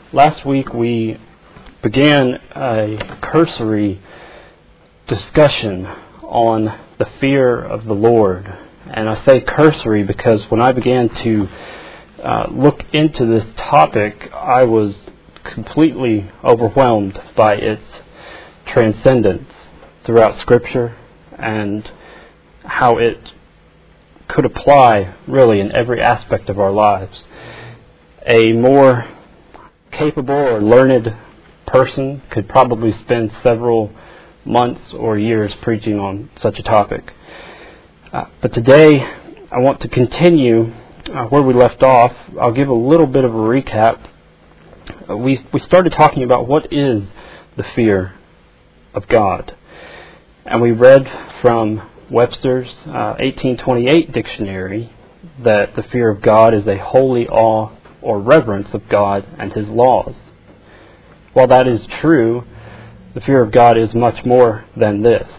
Last week we began a cursory discussion on the fear of the Lord. And I say cursory because when I began to look into this topic, I was completely overwhelmed by its transcendence throughout Scripture and how it could apply really in every aspect of our lives. A more capable or learned person could probably spend several months or years preaching on such a topic. But today I want to continue where we left off. I'll give a little bit of a recap. We started talking about what is the fear of God. And we read from Webster's 1828 dictionary that the fear of God is a holy awe or reverence of God and His laws. While that is true, the fear of God is much more than this.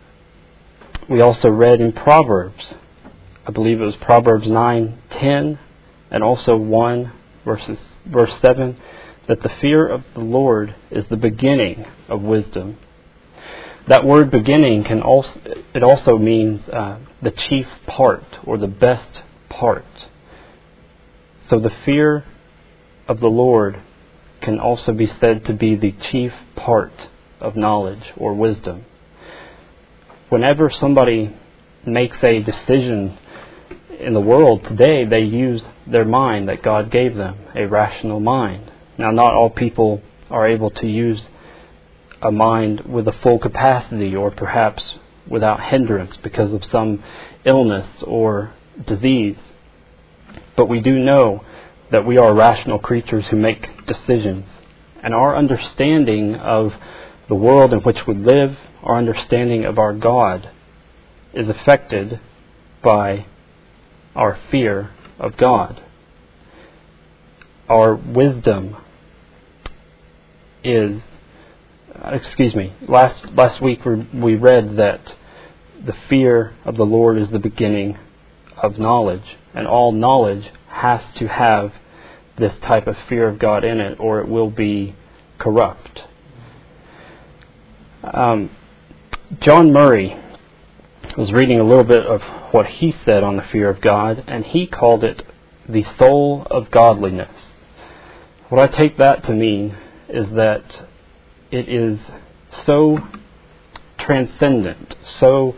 We also read in Proverbs, I believe it was Proverbs 9:10 and also 1 verse 7, that the fear of the Lord is the beginning of wisdom. That word beginning also means the chief part or the best part. So the fear of the Lord can also be said to be the chief part of knowledge or wisdom. Whenever somebody makes a decision in the world today, they use their mind that God gave them, a rational mind. Now, not all people are able to use a mind with a full capacity or perhaps without hindrance because of some illness or disease. But we do know that we are rational creatures who make decisions. And our understanding of the world in which we live, our understanding of our God, is affected by our fear of God. Our wisdom is, last week we read that the fear of the Lord is the beginning of knowledge, and all knowledge has to have this type of fear of God in it, or it will be corrupt. John Murray was reading a little bit of what he said on the fear of God, and he called it the soul of godliness. What I take that to mean is that it is so transcendent, so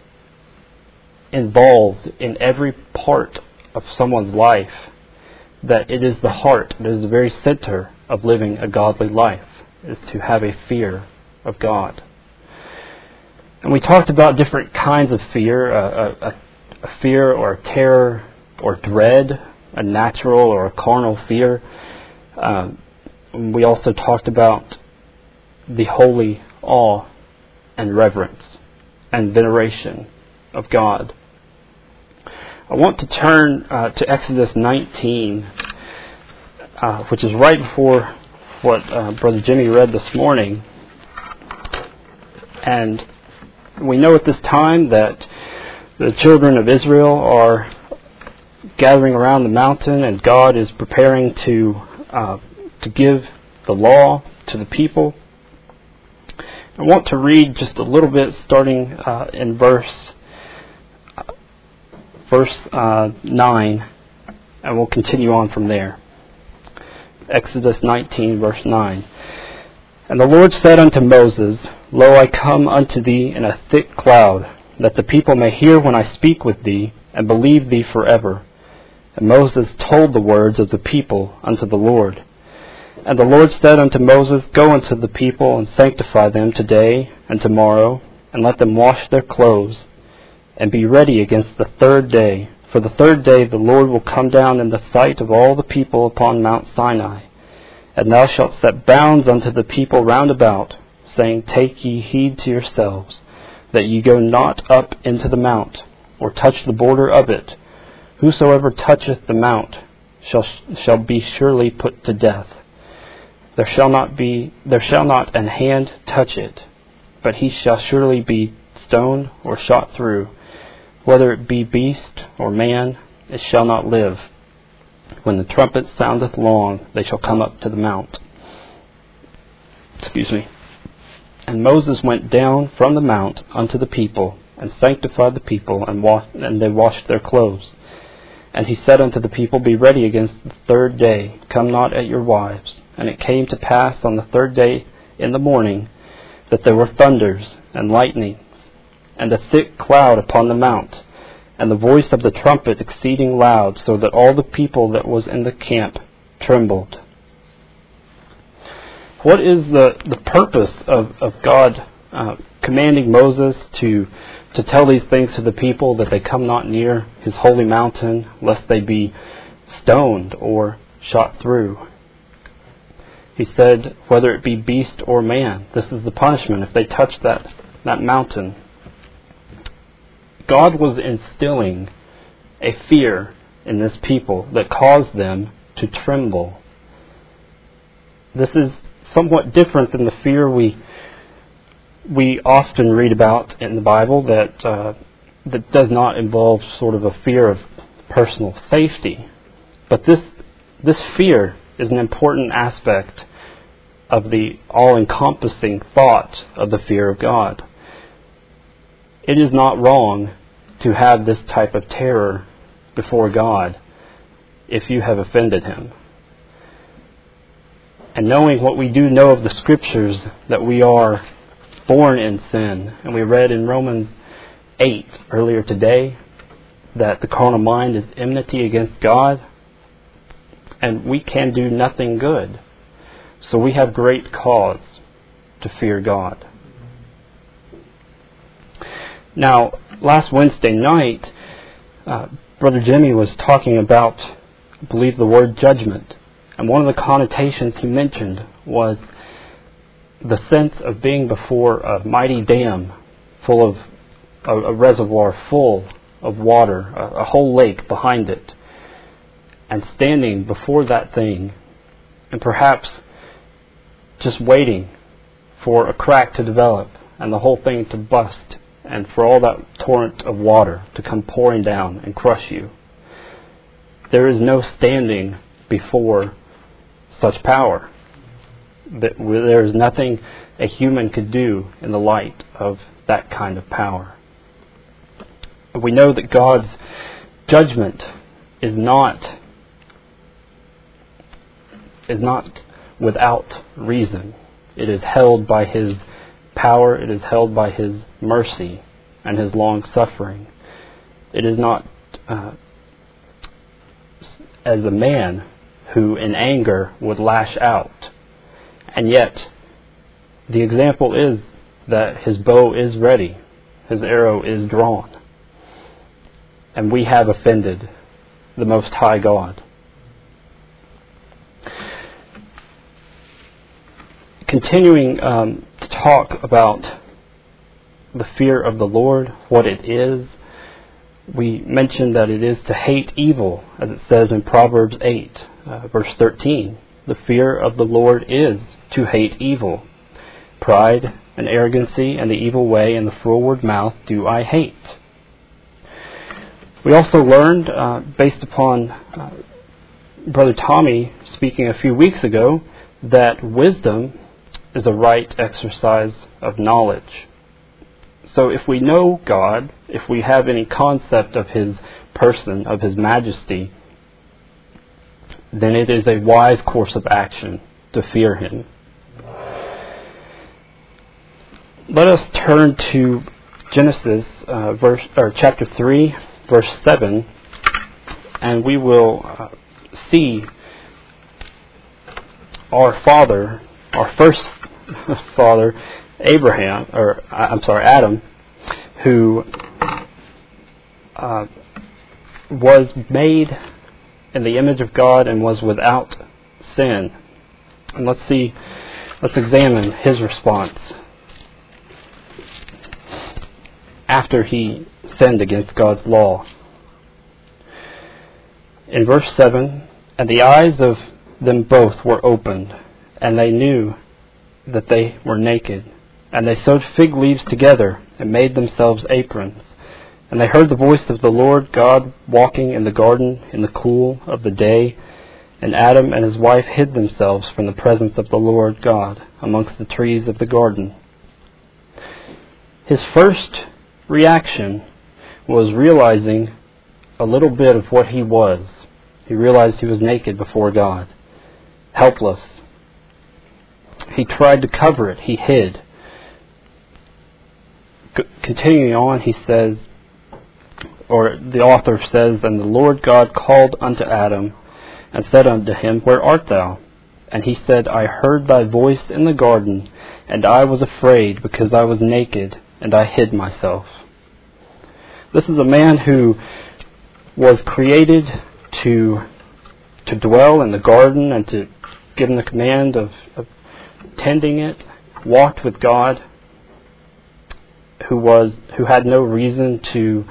involved in every part of someone's life, that it is the heart, it is the very center of living a godly life, is to have a fear of God. And we talked about different kinds of fear, a fear or a terror or dread, a natural or a carnal fear. We also talked about the holy awe and reverence and veneration of God. I want to turn to Exodus 19, which is right before what Brother Jimmy read this morning. And we know at this time that the children of Israel are gathering around the mountain, and God is preparing to give the law to the people. I want to read just a little bit, starting in verse 9, and we'll continue on from there. Exodus 19, verse 9. And the Lord said unto Moses, Lo, I come unto thee in a thick cloud, that the people may hear when I speak with thee, and believe thee forever. And Moses told the words of the people unto the Lord. And the Lord said unto Moses, Go unto the people, and sanctify them today and tomorrow, and let them wash their clothes, and be ready against the third day. For the third day the Lord will come down in the sight of all the people upon Mount Sinai. And thou shalt set bounds unto the people round about, saying, Take ye heed to yourselves, that ye go not up into the mount, or touch the border of it. Whosoever toucheth the mount shall be surely put to death. There shall not an hand touch it, but he shall surely be stoned or shot through. Whether it be beast or man, it shall not live. When the trumpet soundeth long, they shall come up to the mount. And Moses went down from the mount unto the people, and sanctified the people, and they washed their clothes. And he said unto the people, Be ready against the third day, come not at your wives. And it came to pass on the third day in the morning, that there were thunders and lightnings, and a thick cloud upon the mount, and the voice of the trumpet exceeding loud, so that all the people that was in the camp trembled. What is the purpose of God commanding Moses to tell these things to the people, that they come not near his holy mountain, lest they be stoned or shot through? He said, whether it be beast or man, this is the punishment if they touch that mountain. God was instilling a fear in this people that caused them to tremble. This is somewhat different than the fear we often read about in the Bible that does not involve sort of a fear of personal safety. But this fear is an important aspect of the all-encompassing thought of the fear of God. It is not wrong to have this type of terror before God if you have offended Him. And knowing what we do know of the Scriptures, that we are born in sin, and we read in Romans 8 earlier today that the carnal mind is enmity against God, and we can do nothing good. So we have great cause to fear God. Now, last Wednesday night, Brother Jimmy was talking about, I believe, the word judgment. And one of the connotations he mentioned was the sense of being before a mighty dam full of a reservoir full of water, a whole lake behind it, and standing before that thing and perhaps just waiting for a crack to develop and the whole thing to bust and for all that torrent of water to come pouring down and crush you. There is no standing before such power. There is nothing a human could do in the light of that kind of power. We know that God's judgment is not without reason. It is held by His power, it is held by His mercy and His long suffering. It is not as a man who in anger would lash out. And yet, the example is that His bow is ready, His arrow is drawn. And we have offended the Most High God. Continuing to talk about the fear of the Lord, what it is, we mentioned that it is to hate evil, as it says in Proverbs 8, verse 13. The fear of the Lord is to hate evil. Pride and arrogancy and the evil way and the froward mouth do I hate. We also learned, based upon Brother Tommy speaking a few weeks ago, that wisdom is a right exercise of knowledge. So if we know God, if we have any concept of His person, of His majesty, then it is a wise course of action to fear Him. Let us turn to Genesis chapter 3, verse 7, and we will see our first father, Adam, who was made in the image of God and was without sin. And let's examine his response after he sinned against God's law. In verse 7, and the eyes of them both were opened, and they knew that they were naked. And they sewed fig leaves together, and made themselves aprons. And they heard the voice of the Lord God walking in the garden in the cool of the day. And Adam and his wife hid themselves from the presence of the Lord God amongst the trees of the garden. His first reaction was realizing a little bit of what he was. He realized he was naked before God, helpless. He tried to cover it. He hid. Continuing on, he says, or the author says, "And the Lord God called unto Adam, and said unto him, Where art thou? And he said, I heard thy voice in the garden, and I was afraid, because I was naked, and I hid myself." This is a man who was created to dwell in the garden and to give him the command of tending it, walked with God, who had no reason to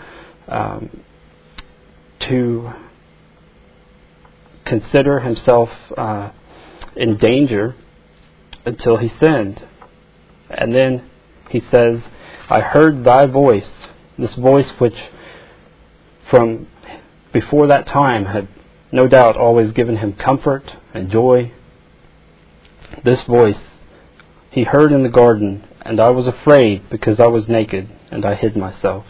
consider himself in danger until he sinned. And then he says, I heard thy voice, this voice which from before that time had no doubt always given him comfort and joy. This voice he heard in the garden, and I was afraid because I was naked and I hid myself.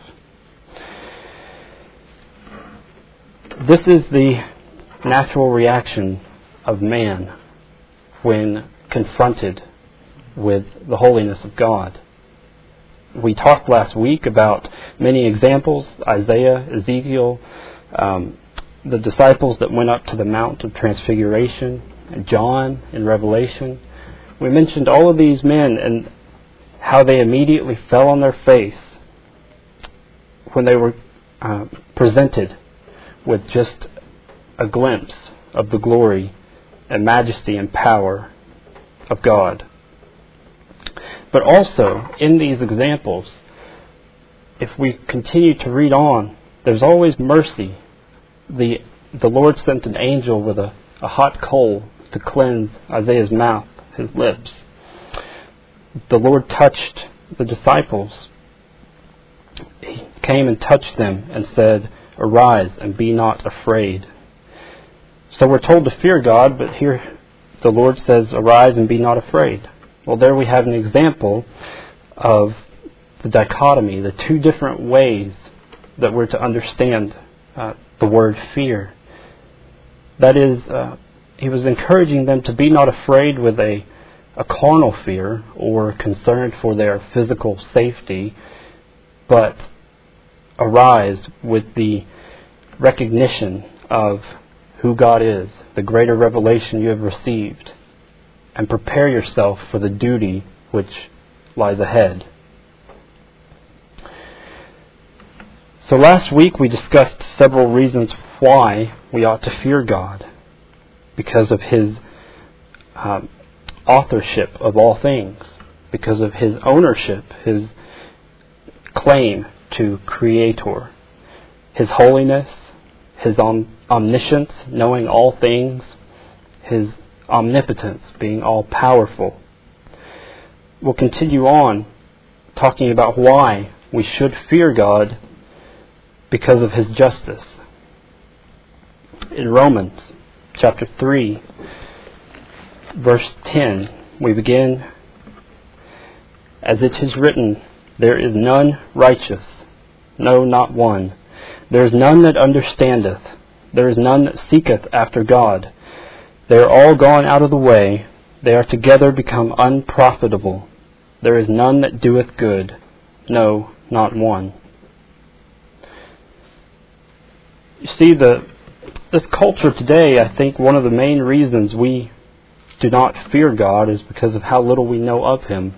This is the natural reaction of man when confronted with the holiness of God. We talked last week about many examples, Isaiah, Ezekiel, the disciples that went up to the Mount of Transfiguration, and John in Revelation. We mentioned all of these men and how they immediately fell on their face when they were presented with just a glimpse of the glory and majesty and power of God. But also, in these examples, if we continue to read on, there's always mercy. The Lord sent an angel with a hot coal to cleanse Isaiah's mouth, his lips. The Lord touched the disciples. He came and touched them and said, Arise and be not afraid. So we're told to fear God, but here the Lord says, Arise and be not afraid. Well, there we have an example of the dichotomy, the two different ways that we're to understand the word fear. That is, he was encouraging them to be not afraid with a carnal fear or concern for their physical safety, but arise with the recognition of who God is, the greater revelation you have received, and prepare yourself for the duty which lies ahead. So last week we discussed several reasons why we ought to fear God, because of His authorship of all things, because of His ownership, His claim to Creator, His holiness, His omniscience, knowing all things, His omnipotence, being all-powerful. We'll continue on talking about why we should fear God because of His justice. In Romans chapter 3, verse 10, we begin, As it is written, There is none righteous, no, not one. There is none that understandeth. There is none that seeketh after God. They are all gone out of the way. They are together become unprofitable. There is none that doeth good, no, not one. You see, this culture today, I think one of the main reasons we do not fear God is because of how little we know of Him.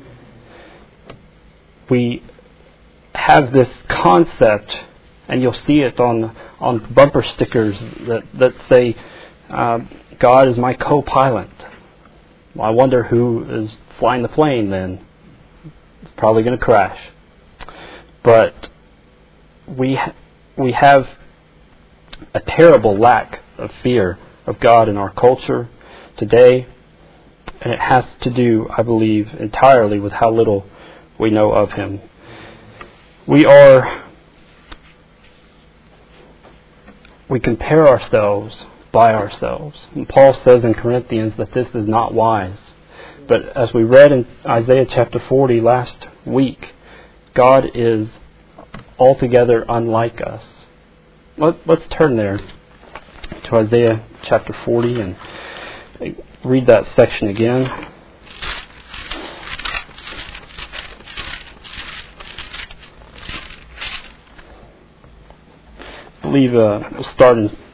We have this concept, and you'll see it on bumper stickers that say, God is my co-pilot. Well, I wonder who is flying the plane then. It's probably going to crash. But we have a terrible lack of fear of God in our culture today, and it has to do, I believe, entirely with how little we know of Him. We compare ourselves by ourselves. And Paul says in Corinthians that this is not wise. But as we read in Isaiah chapter 40 last week, God is altogether unlike us. Let's turn there to Isaiah chapter 40 and read that section again. I believe we'll start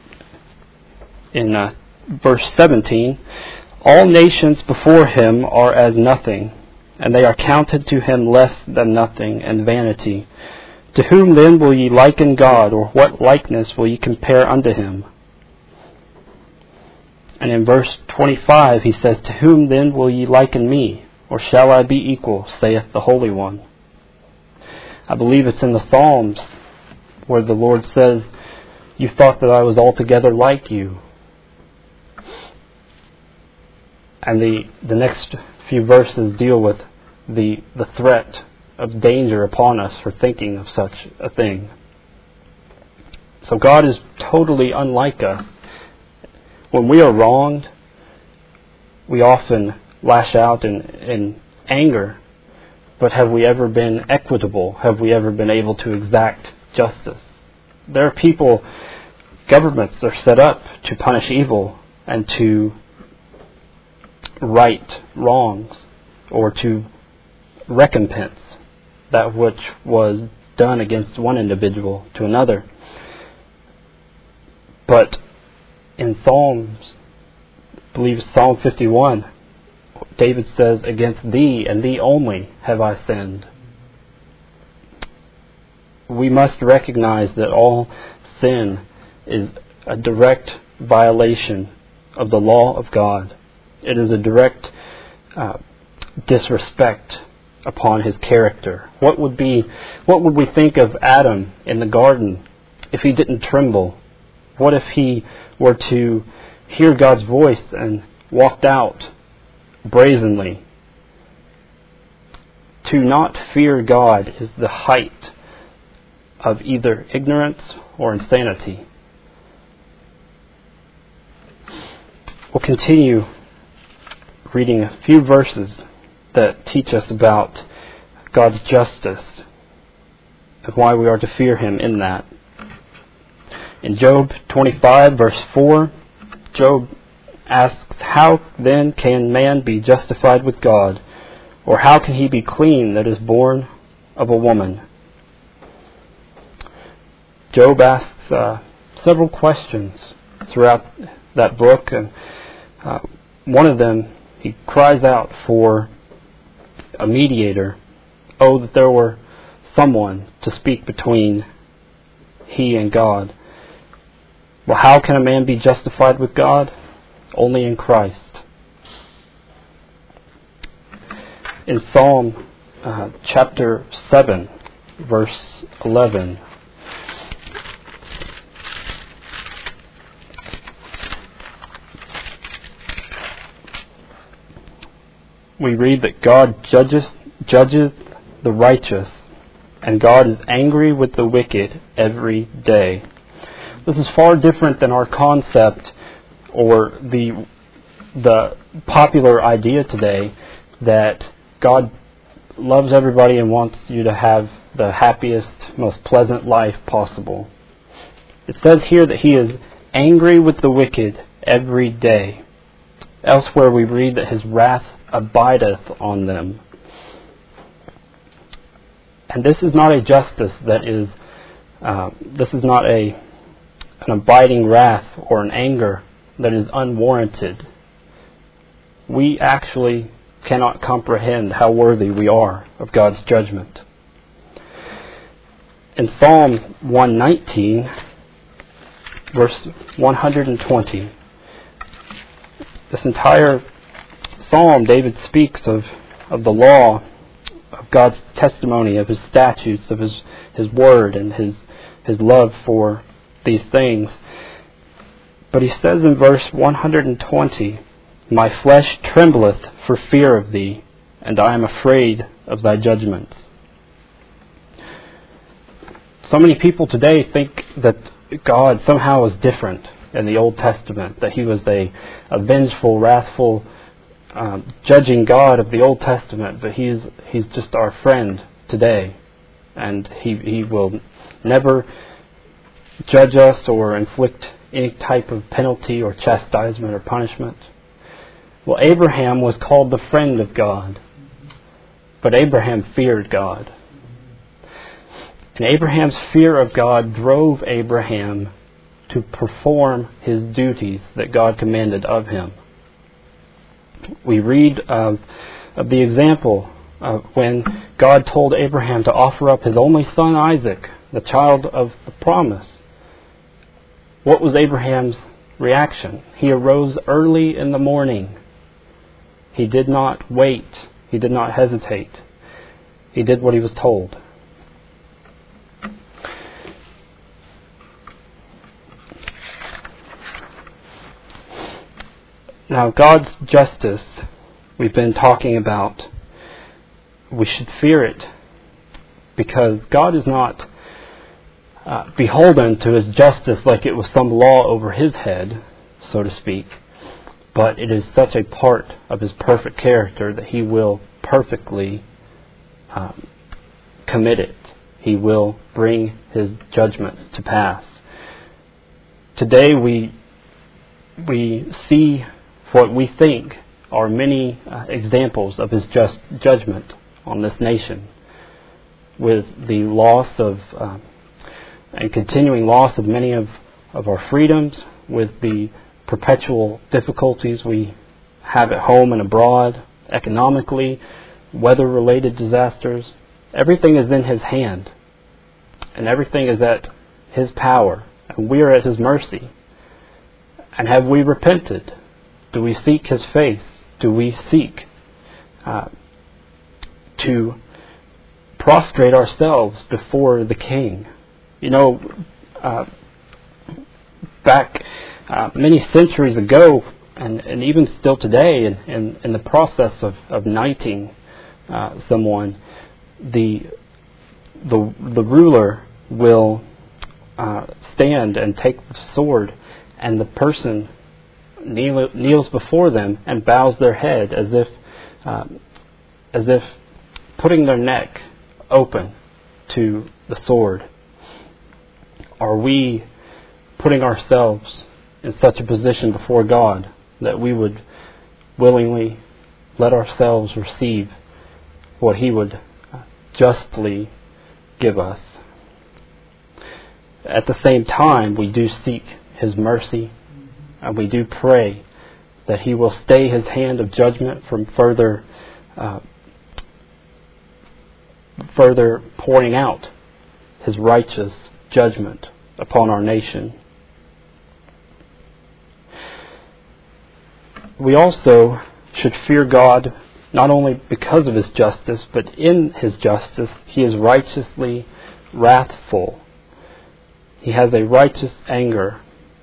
in verse 17. All nations before him are as nothing, and they are counted to him less than nothing and vanity. To whom then will ye liken God, or what likeness will ye compare unto him? And in verse 25 he says, To whom then will ye liken me, or shall I be equal, saith the Holy One? I believe it's in the Psalms where the Lord says, You thought that I was altogether like you. And the next few verses deal with the threat of danger upon us for thinking of such a thing. So God is totally unlike us. When we are wronged, we often lash out in anger. But have we ever been equitable? Have we ever been able to exact justice? There are people, governments are set up to punish evil and to right wrongs, or to recompense that which was done against one individual to another. But in Psalms, I believe Psalm 51, David says, Against thee and thee only have I sinned. We must recognize that all sin is a direct violation of the law of God. It is a direct disrespect upon his character. What would we think of Adam in the garden if he didn't tremble? What if he were to hear God's voice and walked out brazenly? To not fear God is the height of either ignorance or insanity. We'll continue reading a few verses that teach us about God's justice and why we are to fear him in that. In Job 25, verse 4, Job asks, How then can man be justified with God? Or how can he be clean that is born of a woman? Job asks several questions throughout that book, and one of them, he cries out for a mediator. Oh, that there were someone to speak between he and God. Well, how can a man be justified with God? Only in Christ. In Psalm chapter 7, verse 11, we read that God judges the righteous, and God is angry with the wicked every day. This is far different than our concept or the popular idea today that God loves everybody and wants you to have the happiest, most pleasant life possible. It says here that he is angry with the wicked every day. Elsewhere we read that his wrath abideth on them. And this is not a justice that is, this is not an abiding wrath or an anger that is unwarranted. We actually cannot comprehend how worthy we are of God's judgment. In Psalm 119, verse 120, this entire psalm, David speaks of the law, of God's testimony, of his statutes, of his word, and his love for these things. But he says in verse 120, My flesh trembleth for fear of thee, and I am afraid of thy judgments. So many people today think that God somehow is different in the Old Testament, that he was a vengeful, wrathful, judging God of the Old Testament, but he's just our friend today, and he will never judge us or inflict any type of penalty or chastisement or punishment. Well, Abraham was called the friend of God, but Abraham feared God. And Abraham's fear of God drove Abraham to perform his duties that God commanded of him. We read of the example of when God told Abraham to offer up his only son Isaac, the child of the promise. What was Abraham's reaction? He arose early in the morning. He did not wait. He did not hesitate. He did what he was told. Now, God's justice, we've been talking about, we should fear it because God is not beholden to his justice like it was some law over his head, so to speak, but it is such a part of his perfect character that he will perfectly commit it. He will bring his judgments to pass. Today we see what we think are many examples of his just judgment on this nation, with the loss of and continuing loss of many of our freedoms, with the perpetual difficulties we have at home and abroad, economically, weather-related disasters. Everything is in his hand, and everything is at his power, and we are at his mercy. And have we repented? Do we seek his face? Do we seek to prostrate ourselves before the King? You know, back many centuries ago, and even still today, in the process of knighting someone, the ruler will stand and take the sword, and the person kneels before them and bows their head as if putting their neck open to the sword. Are we putting ourselves in such a position before God that we would willingly let ourselves receive what he would justly give us? At the same time, we do seek his mercy, and we do pray that he will stay his hand of judgment from further pouring out his righteous judgment upon our nation. We also should fear God not only because of his justice, but in his justice he is righteously wrathful. He has a righteous anger.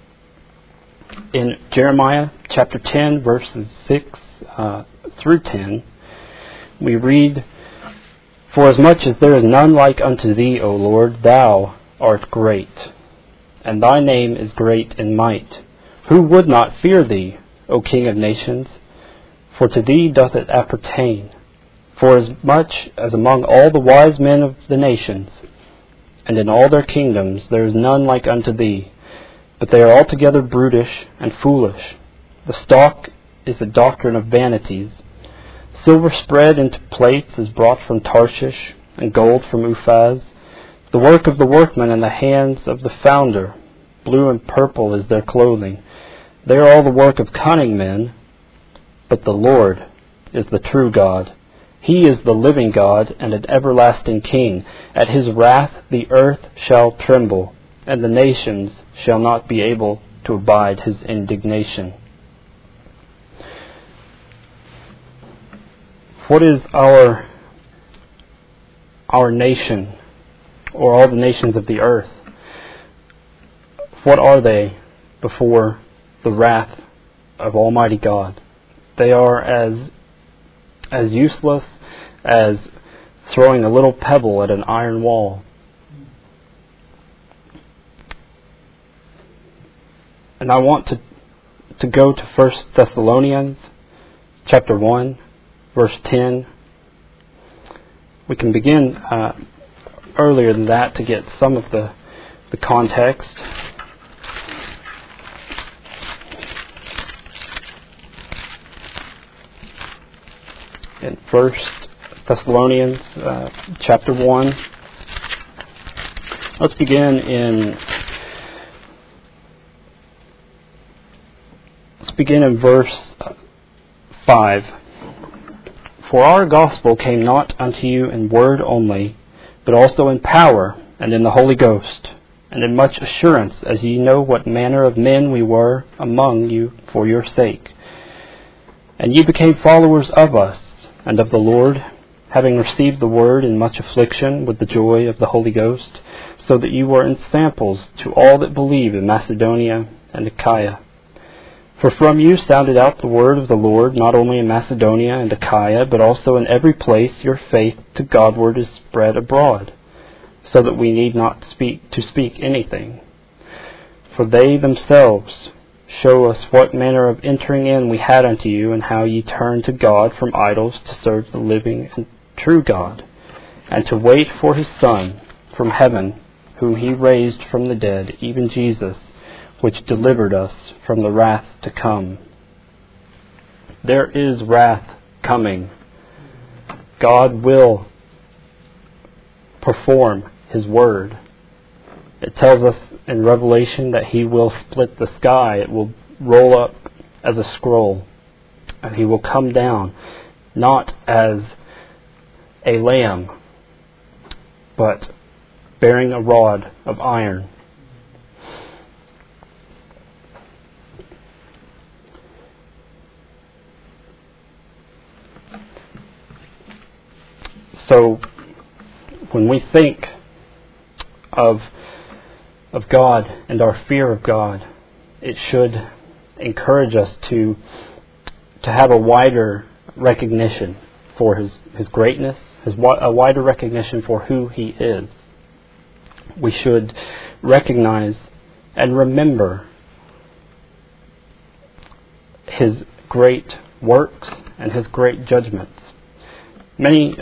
In Jeremiah chapter 10, verses 6 through 10, we read, "For as much as there is none like unto thee, O Lord, thou art great, and thy name is great in might. Who would not fear thee, O King of nations? For to thee doth it appertain. For as much as among all the wise men of the nations, and in all their kingdoms, there is none like unto thee, but they are altogether brutish and foolish. The stalk is the doctrine of vanities. Silver spread into plates is brought from Tarshish, and gold from Uphaz. The work of the workman in the hands of the founder. Blue and purple is their clothing. They are all the work of cunning men, but the Lord is the true God. He is the living God and an everlasting King. At his wrath the earth shall tremble, and the nations shall not be able to abide his indignation." What is our nation, or all the nations of the earth? What are they before the wrath of Almighty God? They are as useless as throwing a little pebble at an iron wall. And I want to go to 1 Thessalonians chapter 1, verse 10. We can begin earlier than that to get some of the context. In 1 Thessalonians chapter 1, let's begin in verse 5. For our gospel came not unto you in word only, but also in power, and in the Holy Ghost, and in much assurance, as ye know what manner of men we were among you for your sake. And ye became followers of us, and of the Lord, having received the word in much affliction with the joy of the Holy Ghost, so that you were ensamples to all that believe in Macedonia and Achaia. For from you sounded out the word of the Lord, not only in Macedonia and Achaia, but also in every place your faith to Godward is spread abroad, so that we need not speak anything. For they themselves show us what manner of entering in we had unto you, and how ye turned to God from idols to serve the living and true God, and to wait for his Son from heaven, whom he raised from the dead, even Jesus, which delivered us from the wrath to come. There is wrath coming. God will perform his word. It tells us in Revelation that he will split the sky. It will roll up as a scroll. And he will come down, not as a lamb, but bearing a rod of iron. So, when we think of God and our fear of God, it should encourage us to have a wider recognition for his greatness, a wider recognition for who he is. We should recognize and remember his great works and his great judgments. Many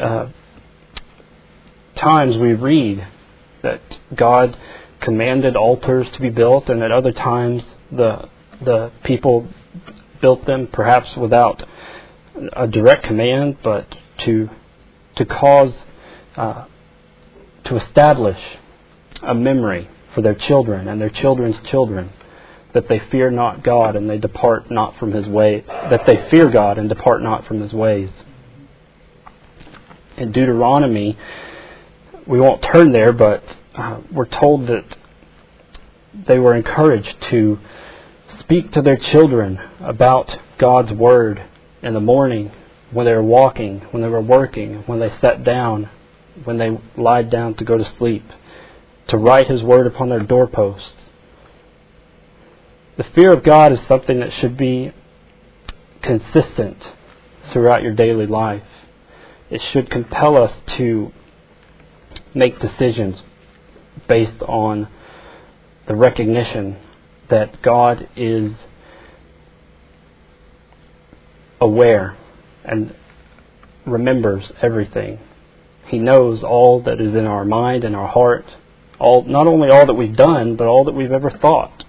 times we read that God commanded altars to be built, and at other times the people built them, perhaps without a direct command, but to cause to establish a memory for their children and their children's children, that they fear not God and they depart not from his way, that they fear God and depart not from his ways. In Deuteronomy, we won't turn there, but we're told that they were encouraged to speak to their children about God's word in the morning, when they were walking, when they were working, when they sat down, when they lied down to go to sleep, to write his word upon their doorposts. The fear of God is something that should be consistent throughout your daily life. It should compel us to make decisions based on the recognition that God is aware and remembers everything. He knows all that is in our mind and our heart, not only all that we've done, but all that we've ever thought.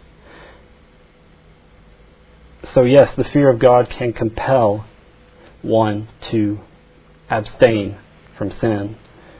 So yes, the fear of God can compel one to abstain from sin.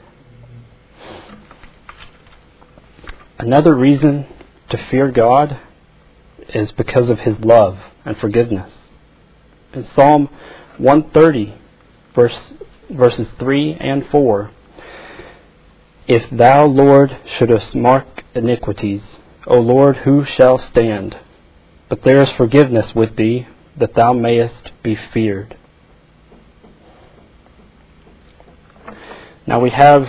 Another reason to fear God is because of his love and forgiveness. In Psalm 130, verses 3 and 4, If thou, Lord, shouldest mark iniquities, O Lord, who shall stand? But there is forgiveness with thee, that thou mayest be feared. Now we have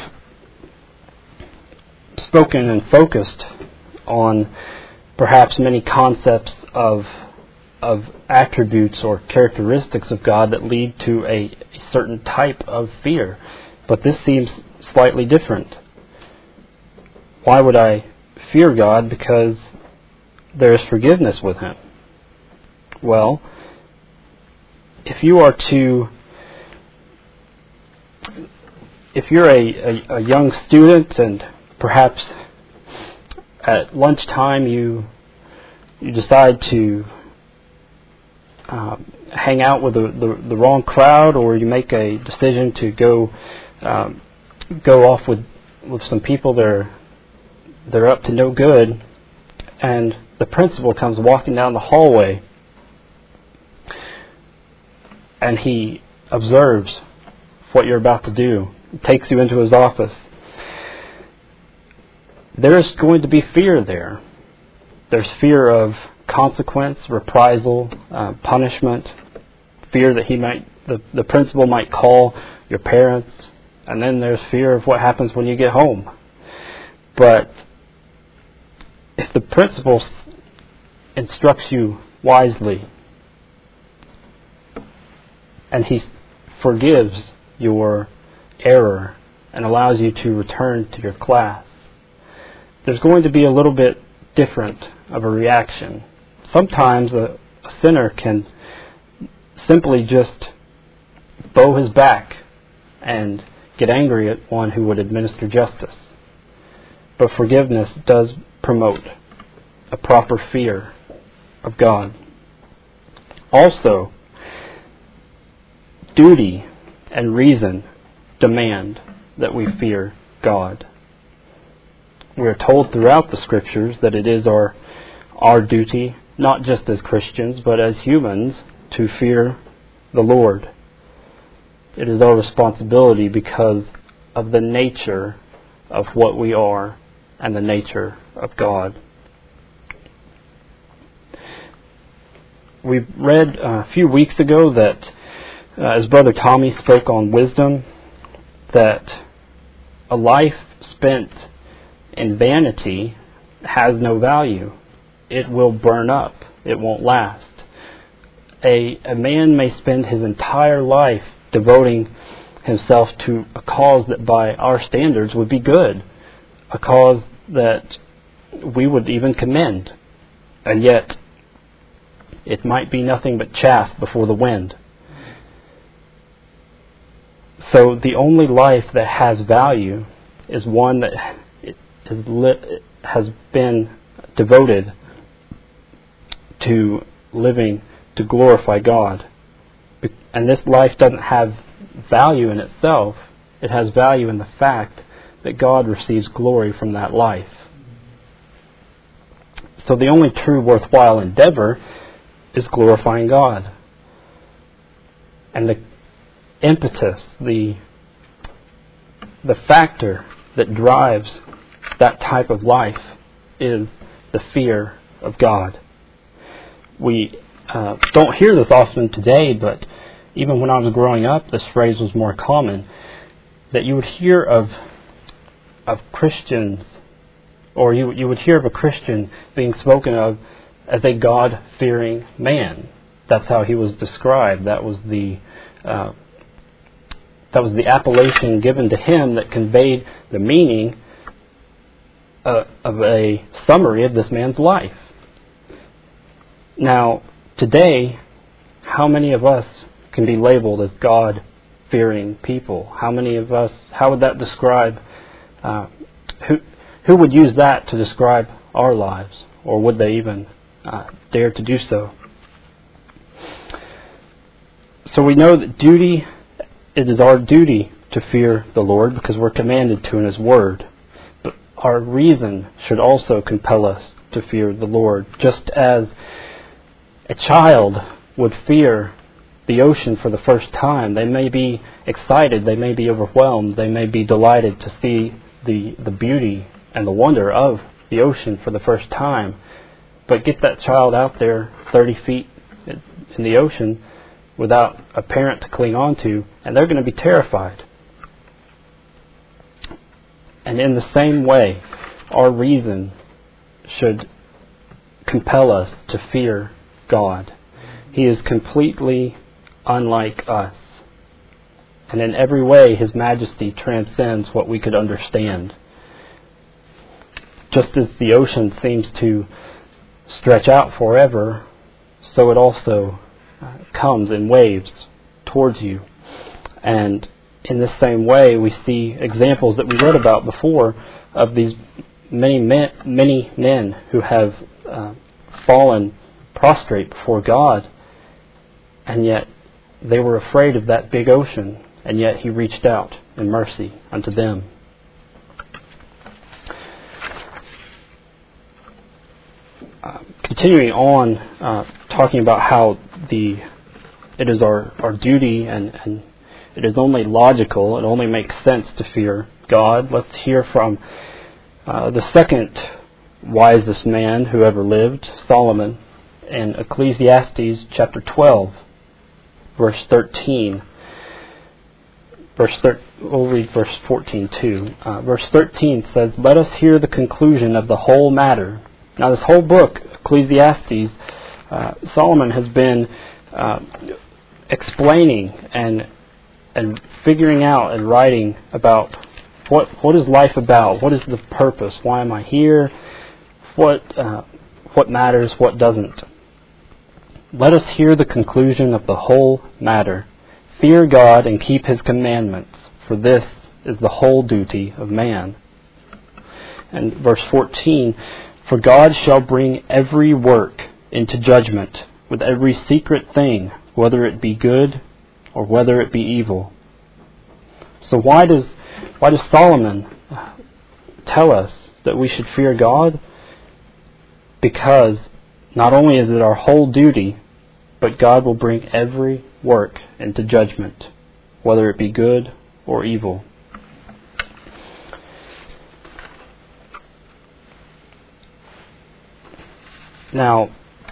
spoken and focused on perhaps many concepts of attributes or characteristics of God that lead to a certain type of fear. But this seems slightly different. Why would I fear God? Because there is forgiveness with Him. Well, if you're a young student and perhaps at lunchtime you decide to hang out with the wrong crowd, or you make a decision to go off with some people that are up to no good, and the principal comes walking down the hallway and he observes what you're about to do, takes you into his office. There's going to be fear there. There's fear of consequence, reprisal, punishment, fear that the principal might call your parents, and then there's fear of what happens when you get home. But if the principal instructs you wisely and he forgives your error and allows you to return to your class, there's going to be a little bit different of a reaction. Sometimes a sinner can simply just bow his back and get angry at one who would administer justice. But forgiveness does promote a proper fear of God. Also, duty and reason demand that we fear God. We are told throughout the Scriptures that it is our duty, not just as Christians, but as humans, to fear the Lord. It is our responsibility because of the nature of what we are and the nature of God. We read a few weeks ago that, as Brother Tommy spoke on wisdom, that a life spent in vanity has no value. It will burn up. It won't last. A man may spend his entire life devoting himself to a cause that by our standards would be good, a cause that we would even commend, and yet it might be nothing but chaff before the wind. So the only life that has value is one that has been devoted to living to glorify God. And this life doesn't have value in itself. It has value in the fact that God receives glory from that life. So the only true worthwhile endeavor is glorifying God. And the impetus, the factor that drives that type of life is the fear of God. We don't hear this often today, but even when I was growing up, this phrase was more common, that you would hear of Christians, or you would hear of a Christian being spoken of as a God-fearing man. That's how he was described. That was the appellation given to him that conveyed the meaning of a summary of this man's life. Now, today, how many of us can be labeled as God-fearing people? How many of us, how would that describe, who would use that to describe our lives? Or would they even dare to do so? So we know that it is our duty to fear the Lord because we're commanded to in His Word. But our reason should also compel us to fear the Lord, just as a child would fear the ocean for the first time. They may be excited, they may be overwhelmed, they may be delighted to see the beauty and the wonder of the ocean for the first time. But get that child out there 30 feet in the ocean without a parent to cling on to, and they're going to be terrified. And in the same way, our reason should compel us to fear God. He is completely unlike us. And in every way, His majesty transcends what we could understand. Just as the ocean seems to stretch out forever, so it also comes in waves towards you. And in the same way, we see examples that we read about before of these many men who have fallen prostrate before God, and yet they were afraid of that big ocean, and yet He reached out in mercy unto them. Continuing on, talking about how it is our duty and it is only logical, it only makes sense to fear God. Let's hear from the second wisest man who ever lived, Solomon, in Ecclesiastes chapter 12, verse 13. We'll read verse 14 too. Verse 13 says, "Let us hear the conclusion of the whole matter." Now this whole book, Ecclesiastes, Solomon has been explaining and figuring out and writing about what is life about, what is the purpose, why am I here, what matters, what doesn't. Let us hear the conclusion of the whole matter. Fear God and keep His commandments, for this is the whole duty of man. And verse 14, "For God shall bring every work into judgment with every secret thing, whether it be good or whether it be evil." So why does Solomon tell us that we should fear God? Because not only is it our whole duty, but God will bring every work into judgment, whether it be good or evil. Now,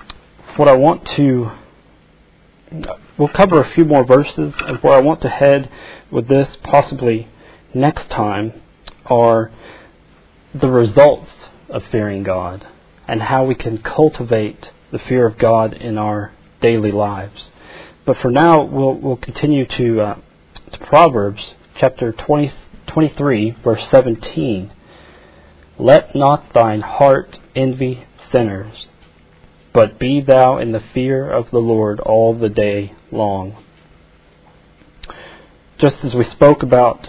we'll cover a few more verses, and where I want to head with this possibly next time are the results of fearing God and how we can cultivate the fear of God in our daily lives. But for now, we'll continue to Proverbs chapter 23, verse 17. "Let not thine heart envy sinners, but be thou in the fear of the Lord all the day long." Just as we spoke about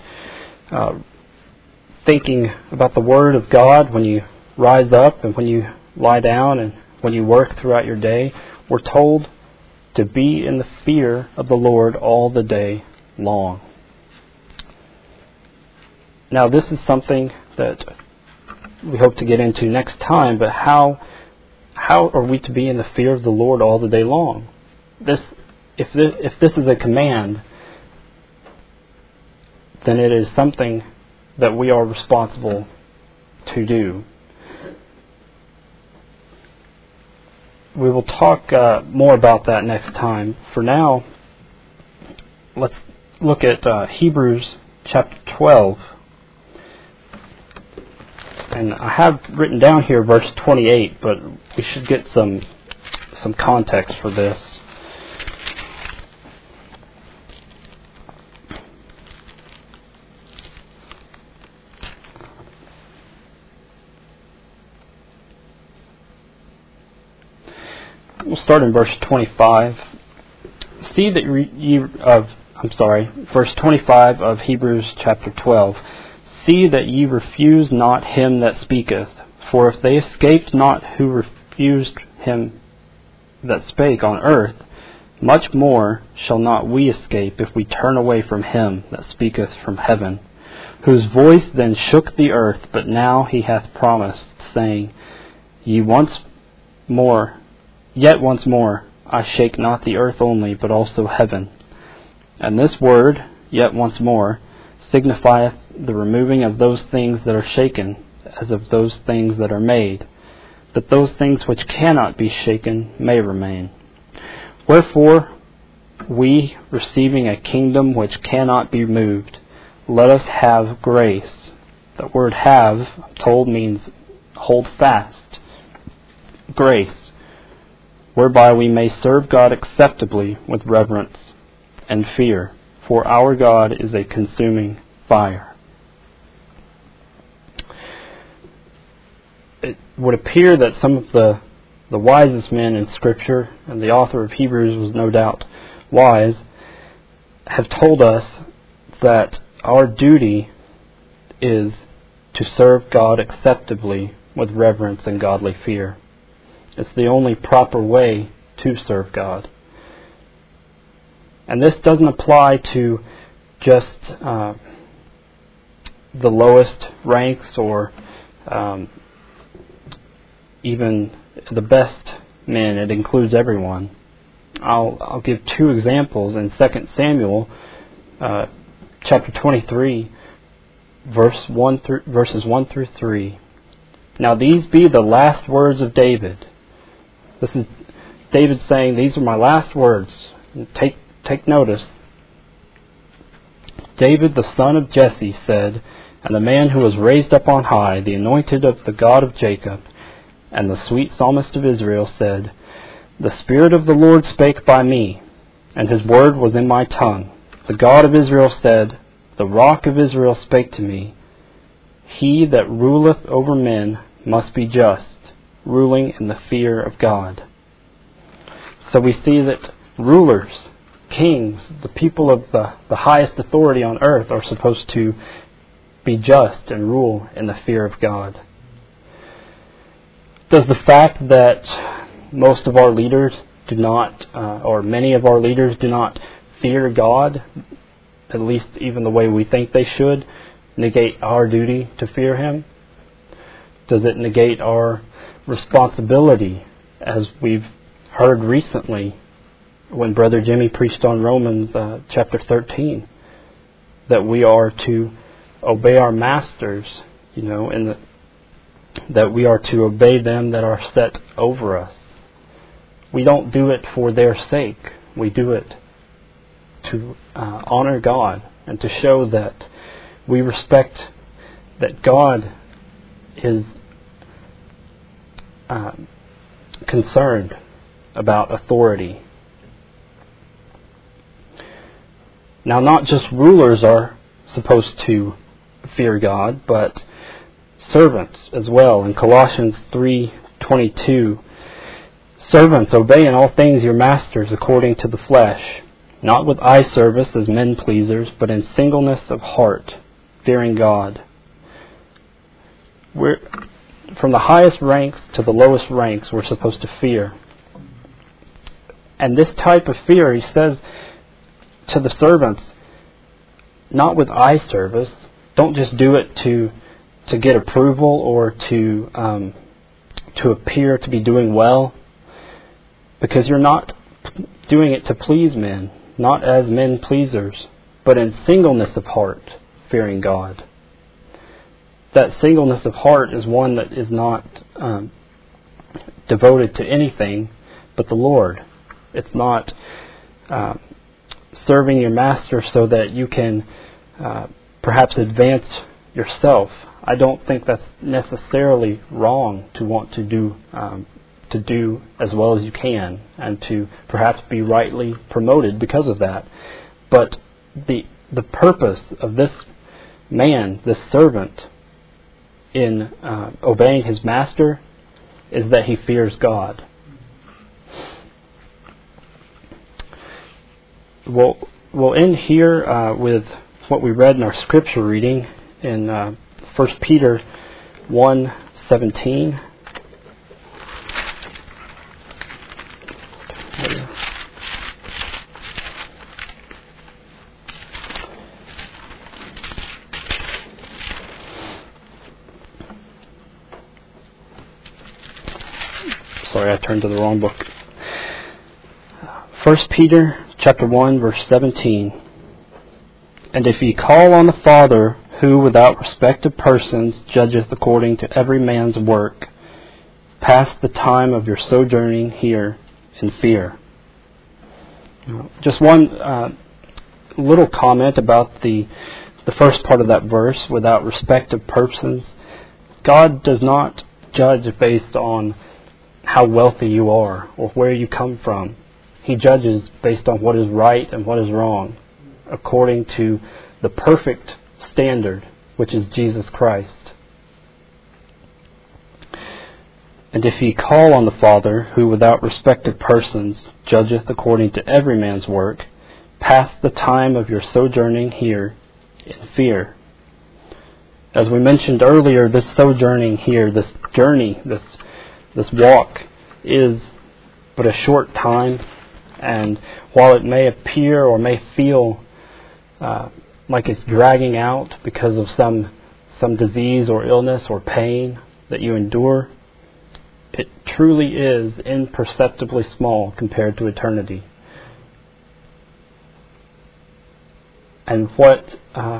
thinking about the Word of God when you rise up and when you lie down and when you work throughout your day, we're told to be in the fear of the Lord all the day long. Now, this is something that we hope to get into next time, but how are we to be in the fear of the Lord all the day long? If this is a command, then it is something that we are responsible to do. We will talk more about that next time. For now, let's look at Hebrews chapter 12. And I have written down here verse 28, but we should get some context for this. We'll start in verse 25. Verse 25 of Hebrews chapter 12. "See that ye refuse not him that speaketh, for if they escaped not who refused him that spake on earth, much more shall not we escape if we turn away from him that speaketh from heaven, whose voice then shook the earth, but now he hath promised, saying, Yet once more, I shake not the earth only, but also heaven. And this word, yet once more, signifieth the removing of those things that are shaken, as of those things that are made, that those things which cannot be shaken may remain. Wherefore, we, receiving a kingdom which cannot be moved, let us have grace." The word "have," I'm told, means hold fast. Grace, whereby we may serve God acceptably with reverence and fear, for our God is a consuming fire. It would appear that some of the the wisest men in Scripture, and the author of Hebrews was no doubt wise, have told us that our duty is to serve God acceptably with reverence and godly fear. It's the only proper way to serve God. And this doesn't apply to just the lowest ranks or even the best men. It includes everyone. I'll give two examples in 2 Samuel chapter 23, verses 1 through 3. Now these be the last words of David. This is David saying, these are my last words. Take notice. David, the son of Jesse, said, and the man who was raised up on high, the anointed of the God of Jacob, and the sweet psalmist of Israel, said, the Spirit of the Lord spake by me, and his word was in my tongue. The God of Israel said, the rock of Israel spake to me. He that ruleth over men must be just, ruling in the fear of God. So we see that rulers, kings, the people of the highest authority on earth are supposed to be just and rule in the fear of God. Does the fact that most of our leaders do not, or many of our leaders do not fear God, at least even the way we think they should, negate our duty to fear Him? Does it negate our responsibility, as we've heard recently when Brother Jimmy preached on Romans chapter 13, that we are to obey our masters, that we are to obey them that are set over us. We don't do it for their sake. We do it to honor God and to show that we respect that God is concerned about authority. Now, not just rulers are supposed to fear God, but servants as well. In Colossians 3:22, servants, obey in all things your masters according to the flesh, not with eye service as men pleasers, but in singleness of heart, fearing God. From the highest ranks to the lowest ranks, we're supposed to fear. And this type of fear, he says to the servants, not with eye service. Don't just do it to get approval or to appear to be doing well, because you're not doing it to please men, not as men pleasers, but in singleness of heart, fearing God. That singleness of heart is one that is not devoted to anything but the Lord. It's not serving your master so that you can perhaps advance yourself. I don't think that's necessarily wrong to want to do as well as you can, and to perhaps be rightly promoted because of that. But the purpose of this man, this servant, in obeying his master is that he fears God. We'll end here with what we read in our scripture reading in 1 Peter 1:17. Sorry, I turned to the wrong book. 1 Peter chapter 1, verse 17. And if ye call on the Father, who without respect of persons judgeth according to every man's work, pass the time of your sojourning here in fear. Just one little comment about the first part of that verse, without respect of persons. God does not judge based on how wealthy you are or where you come from. He judges based on what is right and what is wrong, according to the perfect standard, which is Jesus Christ. And if ye call on the Father, who without respect of persons judgeth according to every man's work, pass the time of your sojourning here in fear. As we mentioned earlier, this sojourning here, this journey, this walk is but a short time, and while it may appear or may feel like it's dragging out because of some disease or illness or pain that you endure, it truly is imperceptibly small compared to eternity. And what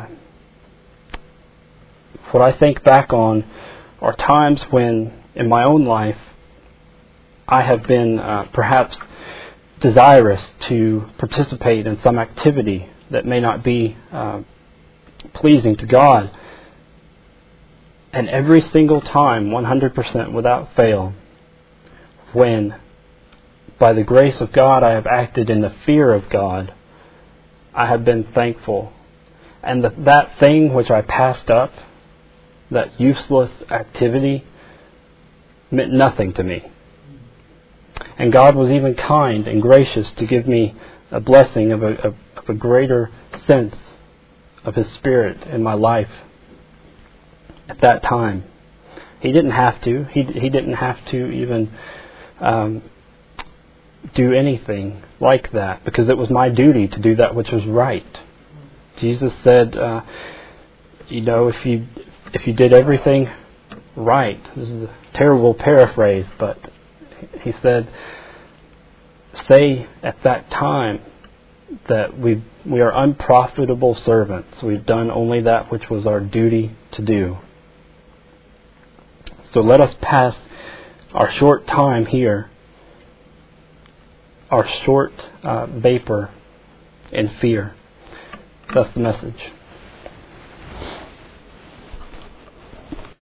I think back on are times when, in my own life, I have been perhaps desirous to participate in some activity that may not be pleasing to God. And every single time, 100% without fail, when by the grace of God I have acted in the fear of God, I have been thankful. And that thing which I passed up, that useless activity, meant nothing to me. And God was even kind and gracious to give me a blessing of a greater sense of His Spirit in my life at that time. He didn't have to. He didn't have to even do anything like that, because it was my duty to do that which was right. Jesus said, if you did everything right, this is a terrible paraphrase, but He said, say at that time that we are unprofitable servants. We've done only that which was our duty to do. So let us pass our short time here, our short vapor in fear. That's the message.